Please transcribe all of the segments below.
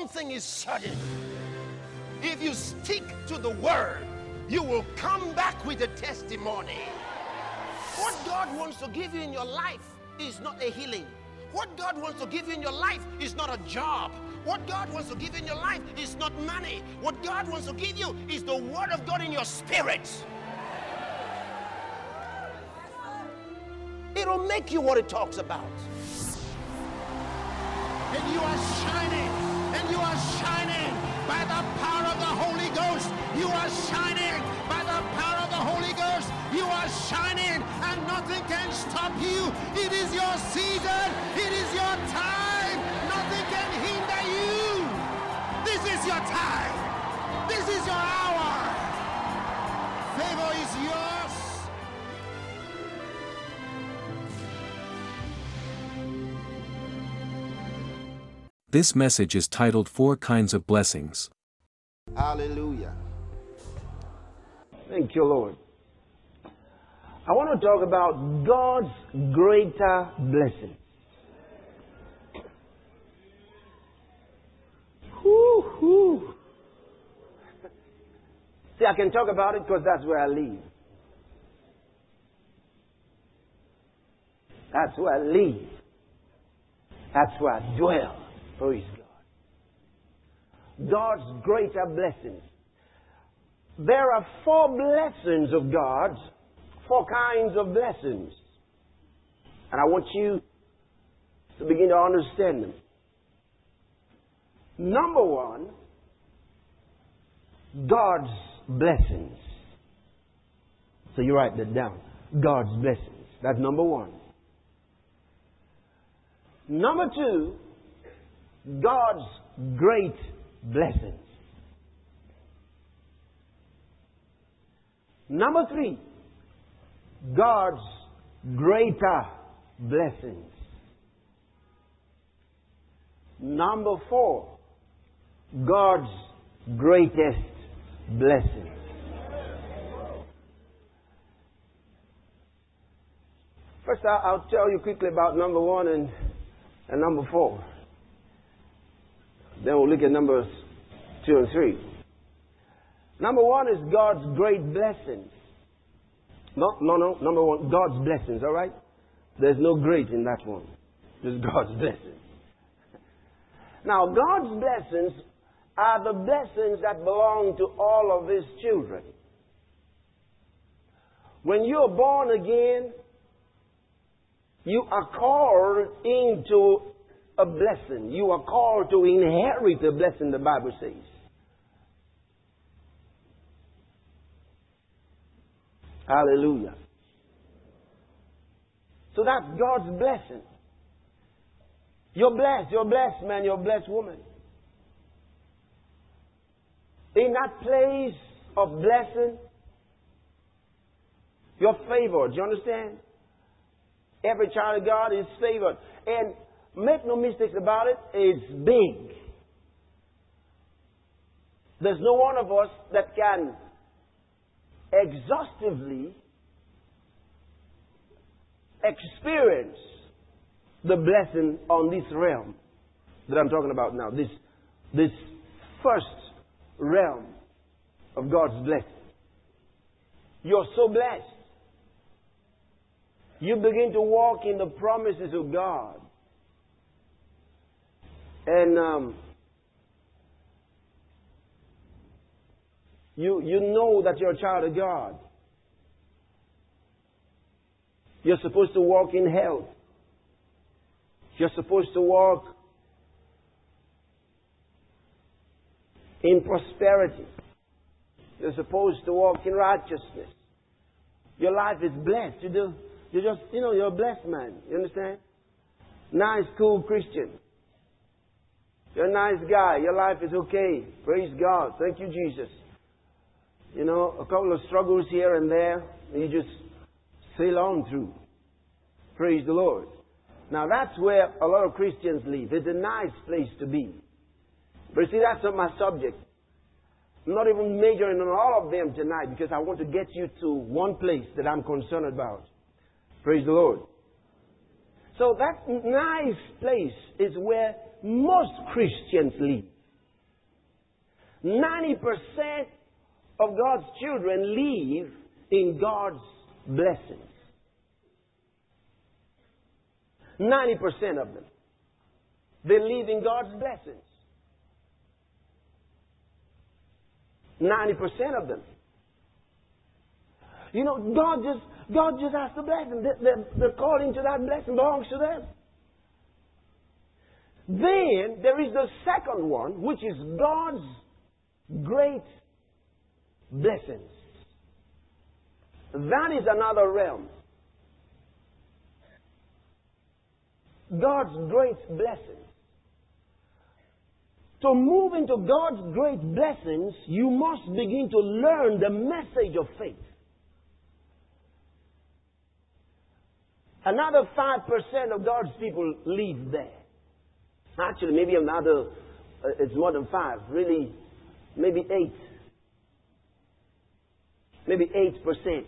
thing is certain. If you stick to the word, you will come back with a testimony. What God wants to give you in your life is not a healing. What God wants to give you in your life is not a job. What God wants to give you in your life is not money. What God wants to give you is the word of God in your spirit. It'll make you what it talks about. And you are shining. And you are shining by the power of the Holy Ghost. You are shining by the power of the Holy Ghost. You are shining and nothing can stop you. It is your season. It is your time. Nothing can hinder you. This is your time. This is your hour. Favor is yours. This message is titled 4 Kinds of Blessings. Hallelujah. Thank you, Lord. I want to talk about God's greater blessing. Whoo. See, I can talk about it because that's where I live. That's where I live. That's where I dwell. Praise God. God's greater blessings. There are 4 blessings of God, 4 kinds of blessings. And I want you to begin to understand them. Number 1, God's blessings. So you write that down. God's blessings. That's number 1. Number 2, God's great blessings. Number 3, God's greater blessings. Number 4, God's greatest blessings. First, I'll tell you quickly about number 1 and number 4. Then we'll look at numbers 2 and 3. Number 1 is God's great blessings. No. Number 1, God's blessings, all right? There's no great in that one. Just God's blessings. Now, God's blessings are the blessings that belong to all of His children. When you're born again, you are called into a blessing. You are called to inherit a blessing, the Bible says. Hallelujah. So that's God's blessing. You're blessed man, you're blessed woman. In that place of blessing, you're favored. Do you understand? Every child of God is favored. And make no mistakes about it, it's big. There's no one of us that can exhaustively experience the blessing on this realm that I'm talking about now. This first realm of God's blessing. You're so blessed. You begin to walk in the promises of God. And you know that you're a child of God. You're supposed to walk in health. You're supposed to walk in prosperity. You're supposed to walk in righteousness. Your life is blessed. You're a blessed man. You understand? Nice, cool Christian. You're a nice guy. Your life is okay. Praise God. Thank you, Jesus. You know, a couple of struggles here and there, and you just sail on through. Praise the Lord. Now, that's where a lot of Christians live. It's a nice place to be. But see, that's not my subject. I'm not even majoring on all of them tonight because I want to get you to one place that I'm concerned about. Praise the Lord. So that nice place is where most Christians live. 90% of God's children live in God's blessings. 90% of them. They live in God's blessings. 90% of them. You know, God just has to bless them. The calling to that blessing belongs to them. Then there is the second one, which is God's great blessings. That is another realm. God's great blessings. To move into God's great blessings, you must begin to learn the message of faith. Another 5% of God's people live there. Actually, maybe another, it's more than 5, really, maybe 8. Maybe 8%.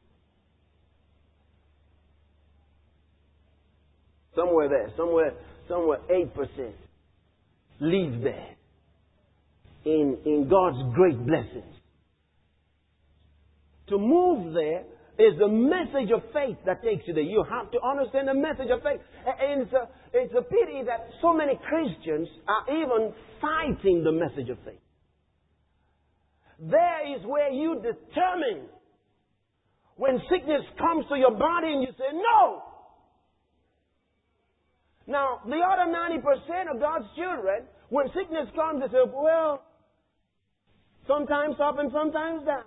Somewhere there, somewhere 8% live there in God's great blessings. To move there is the message of faith that takes you there. You have to understand the message of faith. And it's a pity that so many Christians are even fighting the message of faith. There is where you determine when sickness comes to your body and you say, no! Now, the other 90% of God's children, when sickness comes, they say, well, sometimes up and sometimes down.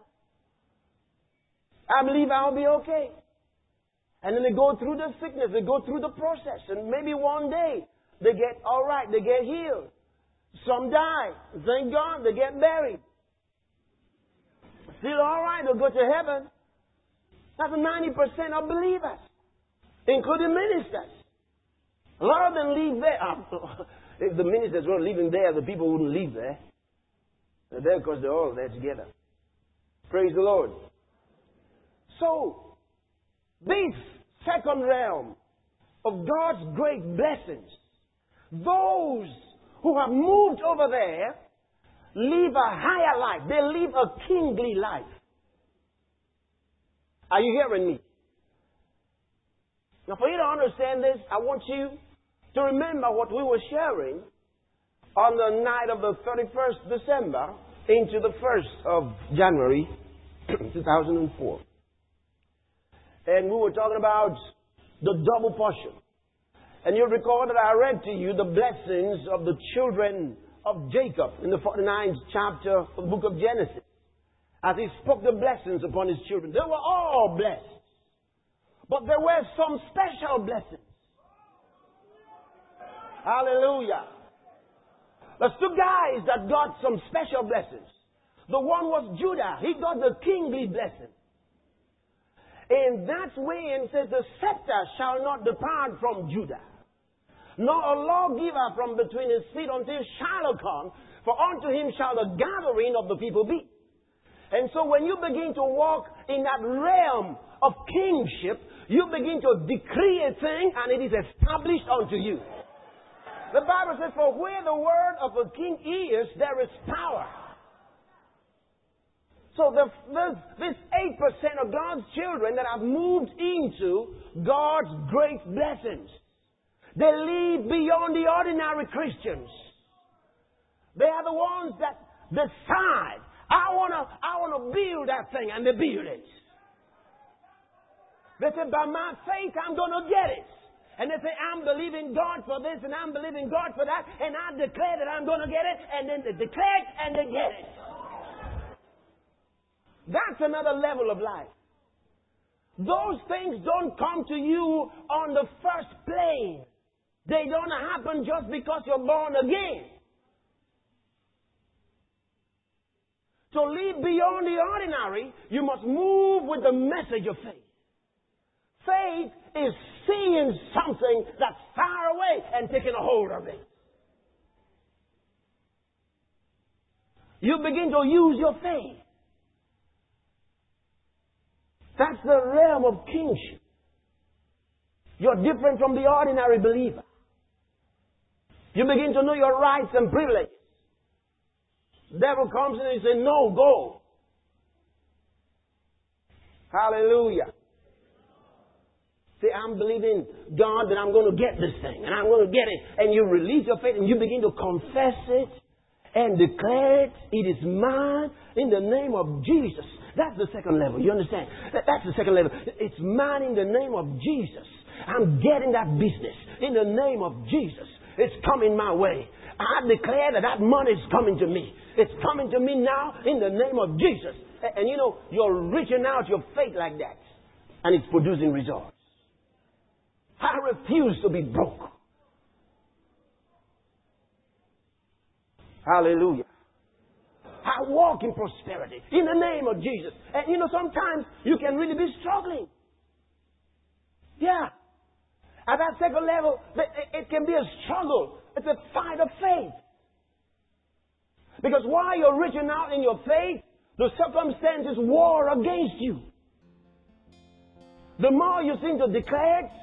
I believe I'll be okay. And then they go through the sickness, they go through the process, and maybe one day they get all right, they get healed. Some die. Thank God, they get buried. Still all right, they'll go to heaven. That's 90% of believers, including ministers. A lot of them leave there. If the ministers were living there, the people wouldn't live there. They're there because they're all there together. Praise the Lord. So, this second realm of God's great blessings, those who have moved over there live a higher life. They live a kingly life. Are you hearing me? Now, for you to understand this, I want you to remember what we were sharing on the night of the 31st December into the 1st of January 2004. And we were talking about the double portion. And you'll recall that I read to you the blessings of the children of Jacob in the 49th chapter of the book of Genesis. As he spoke the blessings upon his children. They were all blessed. But there were some special blessings. Hallelujah. There's two guys that got some special blessings. The one was Judah. He got the kingly blessing. And that's when it says, the scepter shall not depart from Judah, nor a lawgiver from between his feet until Shiloh come, for unto him shall the gathering of the people be. And so when you begin to walk in that realm of kingship, you begin to decree a thing and it is established unto you. The Bible says, for where the word of a king is, there is power. So this 8% of God's children that have moved into God's great blessings, they live beyond the ordinary Christians. They are the ones that decide, I wanna build that thing, and they build it. They say, by my faith, I'm gonna get it. And they say, I'm believing God for this, and I'm believing God for that, and I declare that I'm gonna get it, and then they declare it, and they get it. That's another level of life. Those things don't come to you on the first plane. They don't happen just because you're born again. To live beyond the ordinary, you must move with the message of faith. Faith is seeing something that's far away and taking a hold of it. You begin to use your faith. That's the realm of kingship. You're different from the ordinary believer. You begin to know your rights and privileges. Devil comes in and he says, no, go. Hallelujah. Say, I'm believing God that I'm going to get this thing, and I'm going to get it. And you release your faith and you begin to confess it and declare it. It is mine in the name of Jesus. That's the second level. You understand? That's the second level. It's mine in the name of Jesus. I'm getting that business in the name of Jesus. It's coming my way. I declare that money is coming to me. It's coming to me now in the name of Jesus. And you know, you're reaching out your faith like that. And it's producing results. I refuse to be broke. Hallelujah. I walk in prosperity in the name of Jesus. And you know, sometimes you can really be struggling. Yeah. At that second level, it can be a struggle. It's a fight of faith. Because while you're reaching out in your faith, the circumstances war against you. The more you seem to declare it,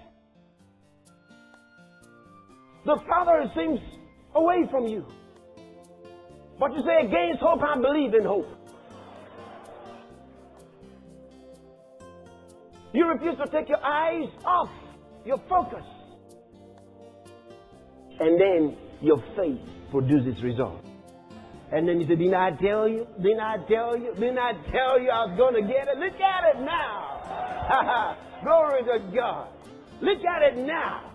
the farther it seems away from you. But you say, against hope, I believe in hope. You refuse to take your eyes off your focus. And then your faith produces results. And then you say, didn't I tell you? Didn't I tell you? Didn't I tell you I was going to get it? Look at it now. Glory to God. Look at it now.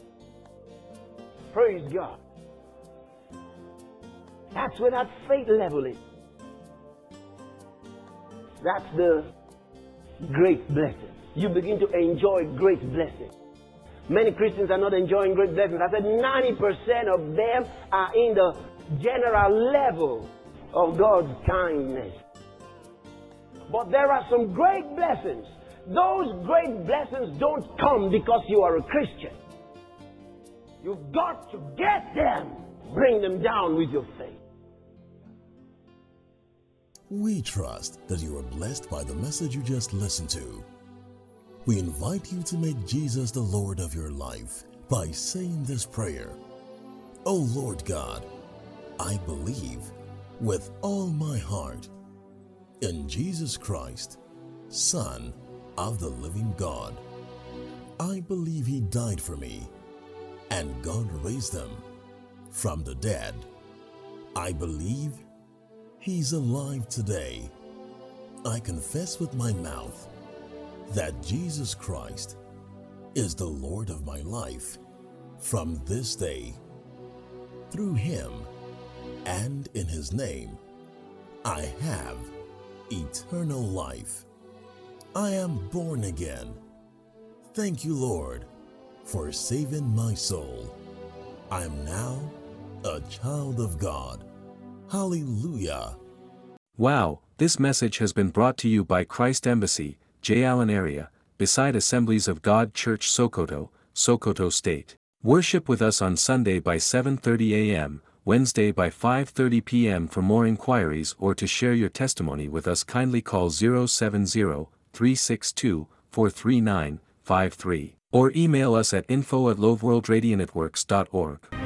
Praise God. That's where that faith level is. That's the great blessing. You begin to enjoy great blessings. Many Christians are not enjoying great blessings. I said 90% of them are in the general level of God's kindness. But there are some great blessings. Those great blessings don't come because you are a Christian. You've got to get them. Bring them down with your faith. We trust that you are blessed by the message you just listened to. We invite you to make Jesus the Lord of your life by saying this prayer. Oh Lord God, I believe with all my heart in Jesus Christ, Son of the living God. I believe He died for me and God raised Him from the dead. I believe He's alive today. I confess with my mouth that Jesus Christ is the Lord of my life from this day. Through Him and in His name, I have eternal life. I am born again. Thank you, Lord, for saving my soul. I am now a child of God. Hallelujah. Wow, this message has been brought to you by Christ Embassy, J. Allen area, beside Assemblies of God Church Sokoto, Sokoto State. Worship with us on Sunday by 7:30 a.m., Wednesday by 5:30 p.m. For more inquiries or to share your testimony with us, kindly call 070-362-43953 or email us at info@loveworldradionetworks.org.